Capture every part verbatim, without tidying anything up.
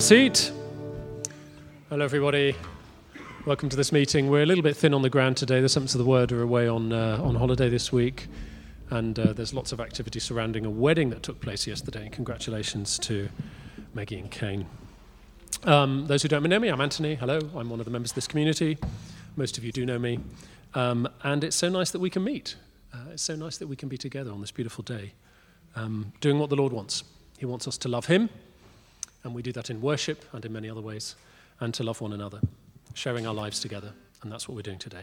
seat. Hello, everybody. Welcome to this meeting. We're a little bit thin on the ground today. The Servants of the Word are away on uh, on holiday this week, and uh, there's lots of activity surrounding a wedding that took place yesterday. Congratulations to Maggie and Kane. Um, those who don't know me, I'm Anthony. Hello, I'm one of the members of this community. Most of you do know me. Um, and it's so nice that we can meet. Uh, it's so nice that we can be together on this beautiful day, um, doing what the Lord wants. He wants us to love him, and we do that in worship and in many other ways, and to love one another, sharing our lives together, and that's what we're doing today.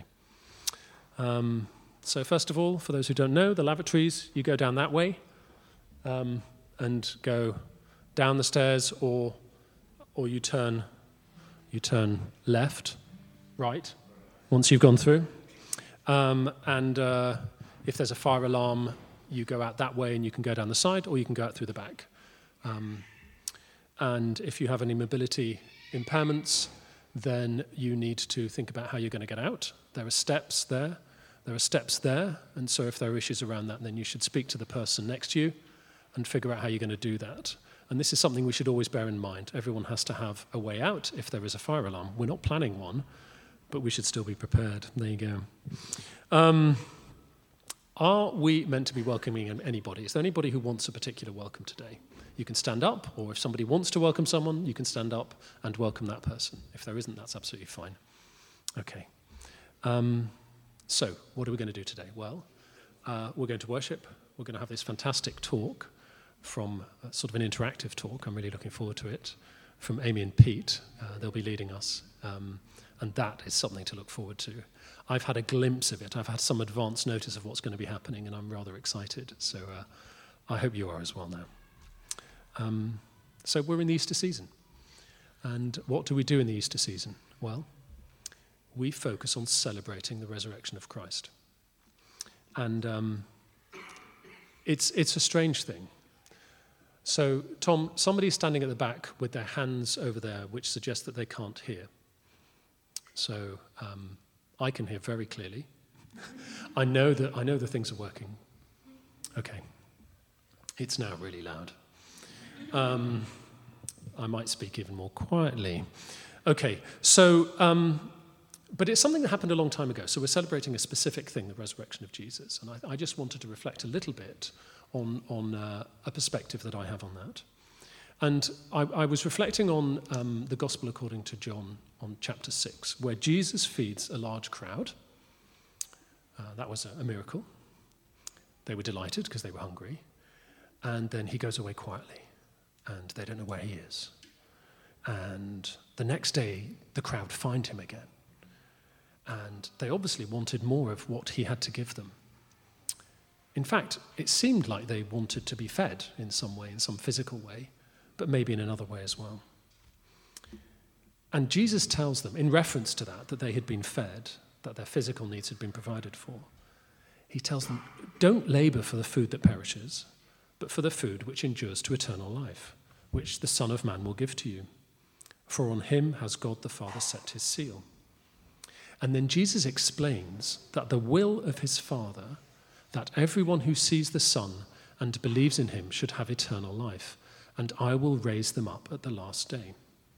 Um, so first of all, for those who don't know, the lavatories, you go down that way um, and go down the stairs, or or you turn you turn left, right, once you've gone through. Um, and uh, if there's a fire alarm, you go out that way and you can go down the side, or you can go out through the back. Um, and if you have any mobility impairments, then you need to think about how you're going to get out. There are steps there. There are steps there. And so if there are issues around that, then you should speak to the person next to you and figure out how you're going to do that. And this is something we should always bear in mind. Everyone has to have a way out if there is a fire alarm. We're not planning one, but we should still be prepared. There you go. Um, are we meant to be welcoming anybody? Is there anybody who wants a particular welcome today? You can stand up, or if somebody wants to welcome someone, you can stand up and welcome that person. If there isn't, that's absolutely fine. Okay. Um, so, what are we going to do today? Well, uh, we're going to worship. We're going to have this fantastic talk from uh, sort of an interactive talk. I'm really looking forward to it. From Amy and Pete. Uh, they'll be leading us. Um, and that is something to look forward to. I've had a glimpse of it. I've had some advance notice of what's going to be happening, and I'm rather excited. So uh, I hope you are as well now. Um, so we're in the Easter season. And what do we do in the Easter season? Well, we focus on celebrating the resurrection of Christ. And um, it's it's a strange thing. So, Tom, somebody's standing at the back with their hands over there, which suggests that they can't hear. So um, I can hear very clearly. I know that I know the things are working. Okay. It's now really loud. Um, I might speak even more quietly. Okay, so, um, but it's something that happened a long time ago. So we're celebrating a specific thing, the resurrection of Jesus. And I, I just wanted to reflect a little bit on, on uh, a perspective that I have on that. And I, I was reflecting on um, the Gospel according to John on chapter six, where Jesus feeds a large crowd. Uh, that was a, a miracle. They were delighted because they were hungry. And then he goes away quietly. And they don't know where he is. And the next day, the crowd find him again. And they obviously wanted more of what he had to give them. In fact, it seemed like they wanted to be fed in some way, in some physical way, but maybe in another way as well. And Jesus tells them, in reference to that, that they had been fed, that their physical needs had been provided for. He tells them, don't labor for the food that perishes, but for the food which endures to eternal life, which the Son of Man will give to you. For on him has God the Father set his seal. And then Jesus explains that the will of his Father, that everyone who sees the Son and believes in him should have eternal life, and I will raise them up at the last day.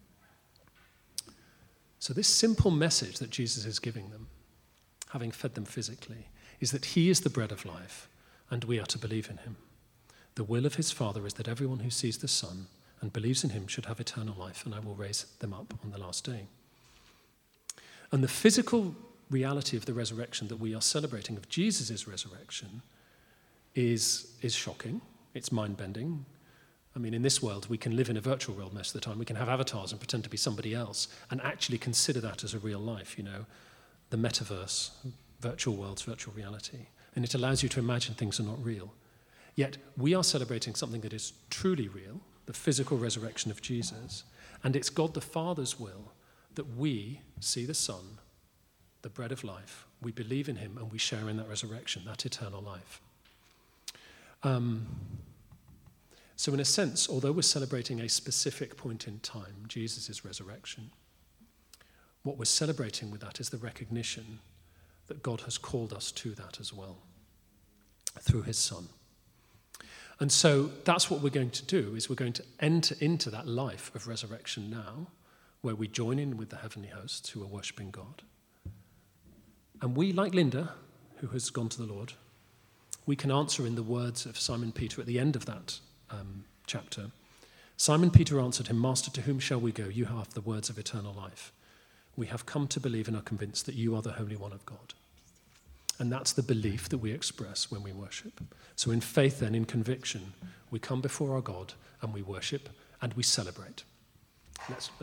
So this simple message that Jesus is giving them, having fed them physically, is that he is the bread of life, and we are to believe in him. The will of his Father is that everyone who sees the Son and believes in him should have eternal life, and I will raise them up on the last day. And the physical reality of the resurrection that we are celebrating, of Jesus' resurrection, is, is shocking. It's mind-bending. I mean, in this world, we can live in a virtual world most of the time. We can have avatars and pretend to be somebody else and actually consider that as a real life, you know, the metaverse, virtual worlds, virtual reality. And it allows you to imagine things are not real. Yet we are celebrating something that is truly real, the physical resurrection of Jesus, and it's God the Father's will that we see the Son, the bread of life, we believe in him, and we share in that resurrection, that eternal life. Um, so in a sense, although we're celebrating a specific point in time, Jesus' resurrection, what we're celebrating with that is the recognition that God has called us to that as well, through his Son. And so that's what we're going to do, is we're going to enter into that life of resurrection now, where we join in with the heavenly hosts who are worshipping God. And we, like Linda, who has gone to the Lord, we can answer in the words of Simon Peter at the end of that um, chapter. Simon Peter answered him, "Master, to whom shall we go? You have the words of eternal life. We have come to believe and are convinced that you are the Holy One of God." And that's the belief that we express when we worship. So in faith then, in conviction, we come before our God and we worship and we celebrate. Let's